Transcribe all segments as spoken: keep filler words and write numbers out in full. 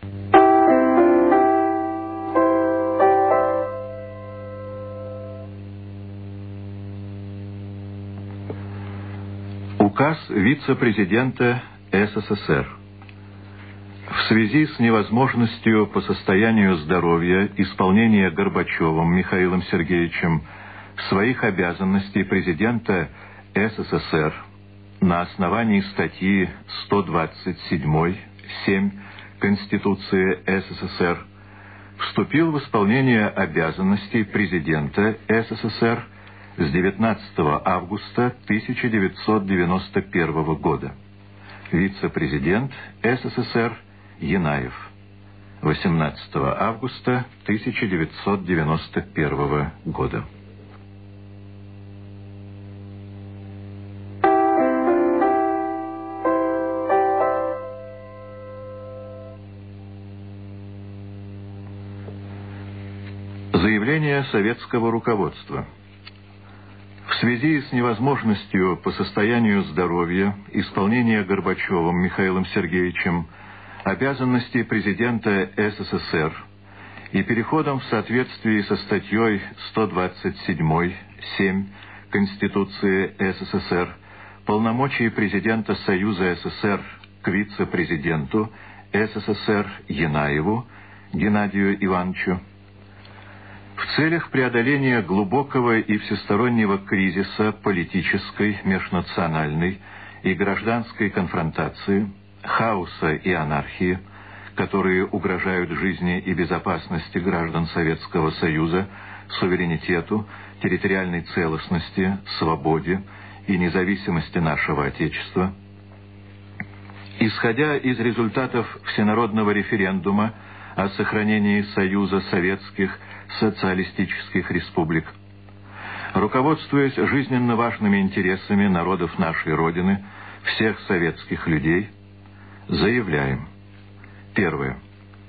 Указ вице-президента СССР. В связи с невозможностью по состоянию здоровья исполнения Горбачевым Михаилом Сергеевичем своих обязанностей президента СССР на основании статьи сто двадцать семь семь Конституции СССР вступил в исполнение обязанностей президента СССР с девятнадцатого августа тысяча девятьсот девяносто первого года. Вице-президент СССР Янаев. восемнадцатого августа тысяча девятьсот девяносто первого года. Заявление советского руководства. В связи с невозможностью по состоянию здоровья исполнения Горбачевым Михаилом Сергеевичем обязанностей президента СССР и переходом в соответствии со статьей сто двадцать семь семь Конституции СССР полномочий президента Союза СССР к вице-президенту СССР Янаеву Геннадию Ивановичу, в целях преодоления глубокого и всестороннего кризиса политической, межнациональной и гражданской конфронтации, хаоса и анархии, которые угрожают жизни и безопасности граждан Советского Союза, суверенитету, территориальной целостности, свободе и независимости нашего Отечества, исходя из результатов всенародного референдума о сохранении Союза Советских Социалистических Республик, руководствуясь жизненно важными интересами народов нашей Родины, всех советских людей, заявляем. Первое.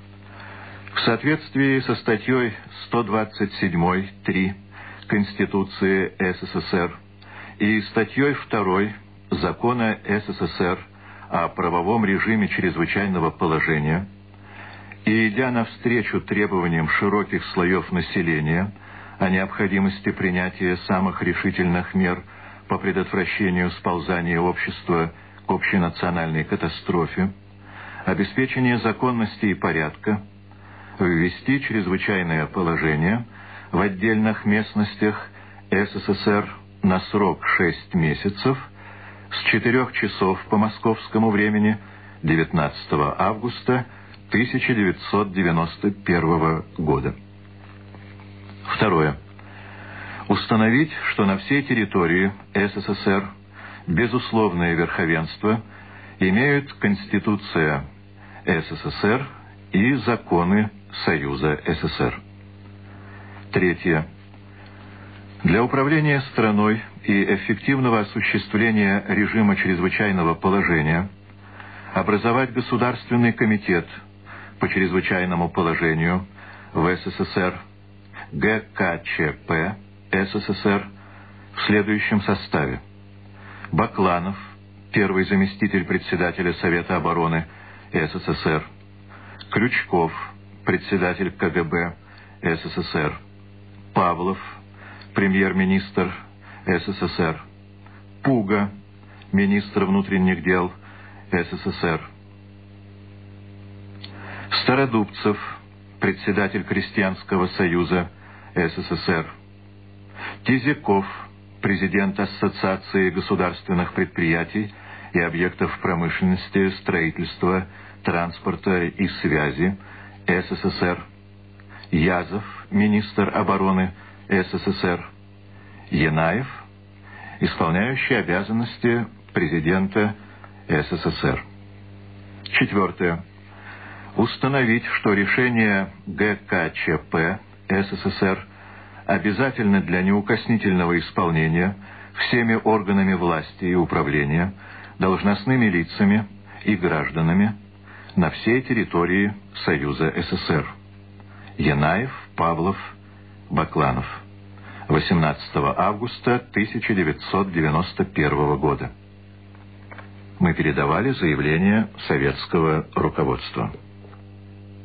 В соответствии со статьей сто двадцать семь три Конституции СССР и статьей два Закона СССР о правовом режиме чрезвычайного положения, и идя навстречу требованиям широких слоев населения о необходимости принятия самых решительных мер по предотвращению сползания общества к общенациональной катастрофе, обеспечение законности и порядка, ввести чрезвычайное положение в отдельных местностях СССР на срок шесть месяцев с четырёх часов по московскому времени девятнадцатого августа тысяча девятьсот девяносто первого года. Второе. Установить, что на всей территории СССР безусловное верховенство имеют Конституция СССР и законы Союза СССР. Третье. Для управления страной и эффективного осуществления режима чрезвычайного положения образовать Государственный комитет по чрезвычайному положению в СССР ГКЧП СССР в следующем составе: Бакланов, первый заместитель председателя Совета обороны СССР; Крючков, председатель КГБ СССР; Павлов, премьер-министр СССР; Пуга, министр внутренних дел СССР; Стародубцев, председатель Крестьянского союза СССР; Тизяков, президент Ассоциации государственных предприятий и объектов промышленности, строительства, транспорта и связи СССР; Язов, министр обороны СССР; Янаев, исполняющий обязанности президента СССР. Четвертое. Установить, что решение ГКЧП СССР обязательно для неукоснительного исполнения всеми органами власти и управления, должностными лицами и гражданами на всей территории Союза СССР. Янаев, Павлов, Бакланов. восемнадцатого августа тысяча девятьсот девяносто первого года. Мы передавали заявление советского руководства.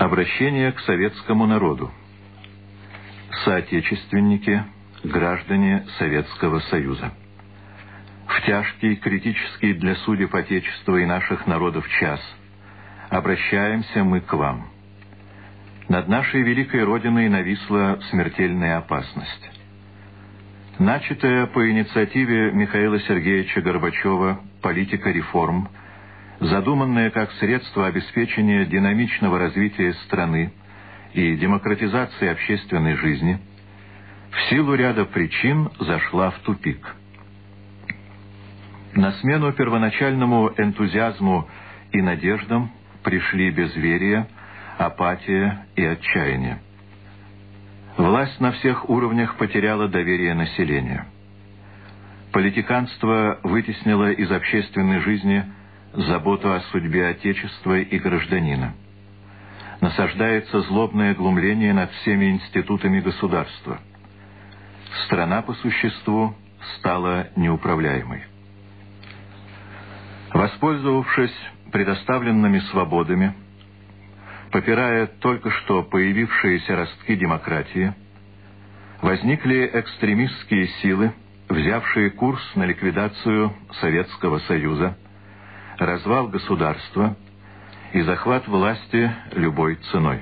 Обращение к советскому народу. Соотечественники, граждане Советского Союза. В тяжкий, критический для судеб Отечества и наших народов час обращаемся мы к вам. Над нашей великой Родиной нависла смертельная опасность. Начатая по инициативе Михаила Сергеевича Горбачева политика реформ, задуманная как средство обеспечения динамичного развития страны и демократизации общественной жизни, в силу ряда причин зашла в тупик. На смену первоначальному энтузиазму и надеждам пришли безверие, апатия и отчаяние. Власть на всех уровнях потеряла доверие населения. Политиканство вытеснило из общественной жизни заботу о судьбе Отечества и гражданина. Насаждается злобное глумление над всеми институтами государства. Страна по существу стала неуправляемой. Воспользовавшись предоставленными свободами, попирая только что появившиеся ростки демократии, возникли экстремистские силы, взявшие курс на ликвидацию Советского Союза, развал государства и захват власти любой ценой.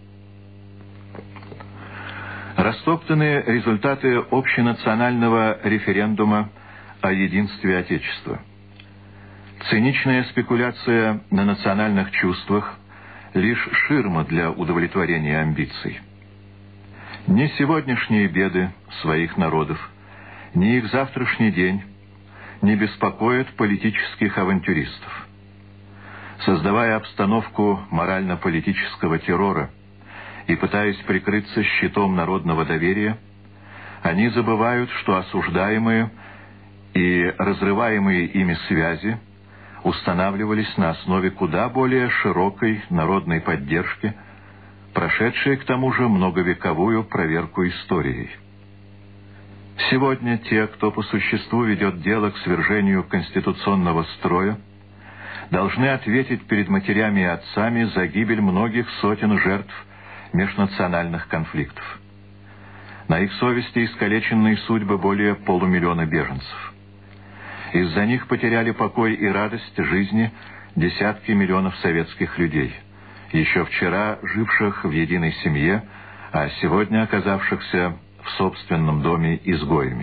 Растоптаны результаты общенационального референдума о единстве Отечества. Циничная спекуляция на национальных чувствах — лишь ширма для удовлетворения амбиций. Ни сегодняшние беды своих народов, ни их завтрашний день не беспокоят политических авантюристов. Создавая обстановку морально-политического террора и пытаясь прикрыться щитом народного доверия, они забывают, что осуждаемые и разрываемые ими связи устанавливались на основе куда более широкой народной поддержки, прошедшей к тому же многовековую проверку историей. Сегодня те, кто по существу ведет дело к свержению конституционного строя, должны ответить перед матерями и отцами за гибель многих сотен жертв межнациональных конфликтов. На их совести искалеченные судьбы более полумиллиона беженцев. Из-за них потеряли покой и радость жизни десятки миллионов советских людей, еще вчера живших в единой семье, а сегодня оказавшихся в собственном доме изгоями.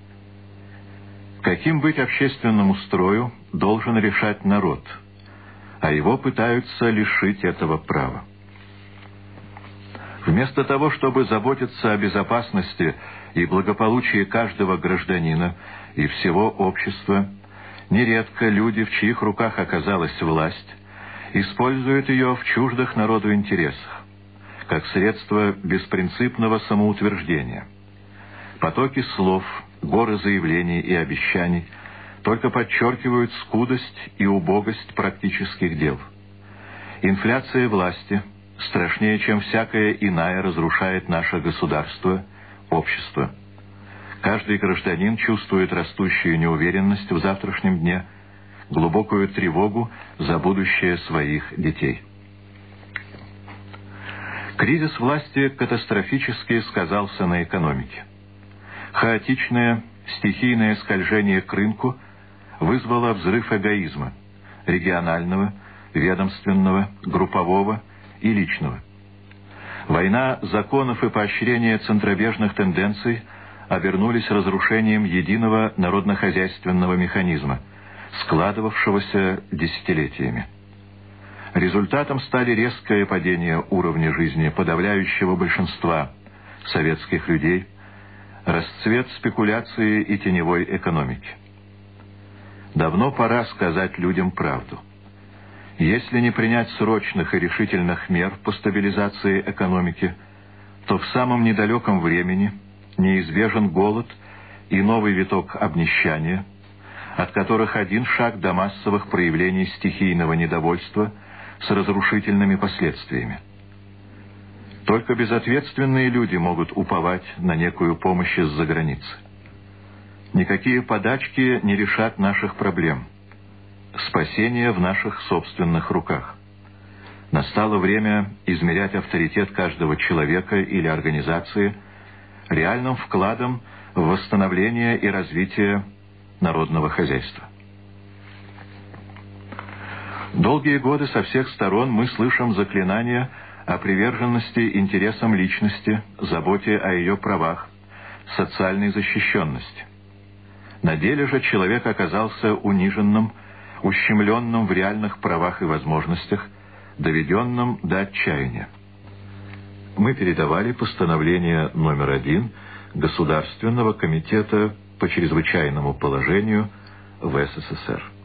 Каким быть общественному строю, должен решать народ, а его пытаются лишить этого права. Вместо того, чтобы заботиться о безопасности и благополучии каждого гражданина и всего общества, нередко люди, в чьих руках оказалась власть, используют ее в чуждых народу интересах, как средство беспринципного самоутверждения. Потоки слов, горы заявлений и обещаний только подчеркивают скудость и убогость практических дел. Инфляция власти страшнее, чем всякая иная, разрушает наше государство, общество. Каждый гражданин чувствует растущую неуверенность в завтрашнем дне, глубокую тревогу за будущее своих детей. Кризис власти катастрофически сказался на экономике. Хаотичное, стихийное скольжение к рынку вызвало взрыв эгоизма – регионального, ведомственного, группового и личного. Война законов и поощрение центробежных тенденций обернулись разрушением единого народно-хозяйственного механизма, складывавшегося десятилетиями. Результатом стали резкое падение уровня жизни подавляющего большинства советских людей, расцвет спекуляции и теневой экономики. Давно пора сказать людям правду. Если не принять срочных и решительных мер по стабилизации экономики, то в самом недалеком времени неизбежен голод и новый виток обнищания, от которых один шаг до массовых проявлений стихийного недовольства с разрушительными последствиями. Только безответственные люди могут уповать на некую помощь из-за границы. Никакие подачки не решат наших проблем. Спасение в наших собственных руках. Настало время измерять авторитет каждого человека или организации реальным вкладом в восстановление и развитие народного хозяйства. Долгие годы со всех сторон мы слышим заклинания о приверженности интересам личности, заботе о ее правах, социальной защищенности. На деле же человек оказался униженным, ущемленным в реальных правах и возможностях, доведенным до отчаяния. Мы передавали постановление номер один Государственного комитета по чрезвычайному положению в СССР.